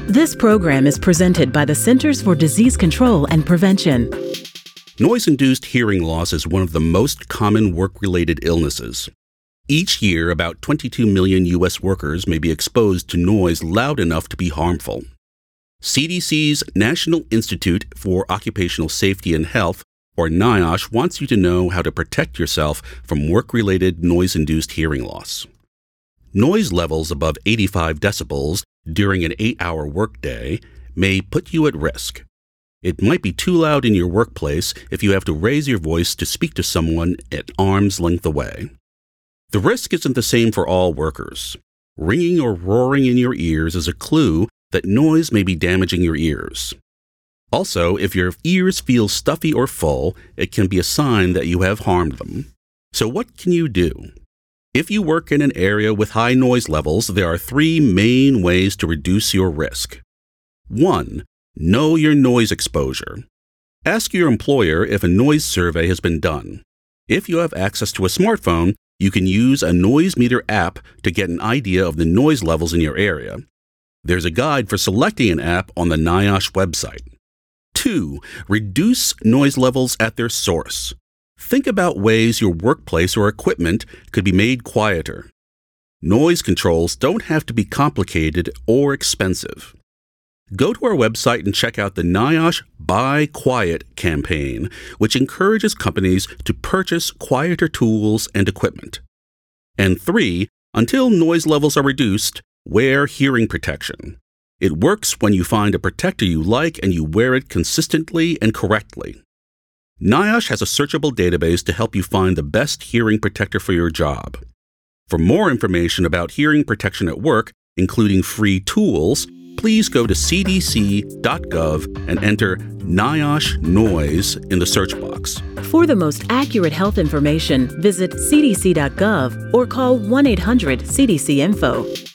This program is presented by the Centers for Disease Control and Prevention. Noise-induced hearing loss is one of the most common work-related illnesses. Each year, about 22 million U.S. workers may be exposed to noise loud enough to be harmful. CDC's National Institute for Occupational Safety and Health, or NIOSH, wants you to know how to protect yourself from work-related noise-induced hearing loss. Noise levels above 85 decibels during an 8-hour workday may put you at risk. It might be too loud in your workplace if you have to raise your voice to speak to someone at arm's length away. The risk isn't the same for all workers. Ringing or roaring in your ears is a clue that noise may be damaging your ears. Also, if your ears feel stuffy or full, it can be a sign that you have harmed them. So what can you do? If you work in an area with high noise levels, there are 3 main ways to reduce your risk. 1. Know your noise exposure. Ask your employer if a noise survey has been done. If you have access to a smartphone, you can use a noise meter app to get an idea of the noise levels in your area. There's a guide for selecting an app on the NIOSH website. 2. Reduce noise levels at their source. Think about ways your workplace or equipment could be made quieter. Noise controls don't have to be complicated or expensive. Go to our website and check out the NIOSH Buy Quiet campaign, which encourages companies to purchase quieter tools and equipment. And 3, until noise levels are reduced, wear hearing protection. It works when you find a protector you like and you wear it consistently and correctly. NIOSH has a searchable database to help you find the best hearing protector for your job. For more information about hearing protection at work, including free tools, please go to cdc.gov and enter NIOSH Noise in the search box. For the most accurate health information, visit cdc.gov or call 1-800-CDC-INFO.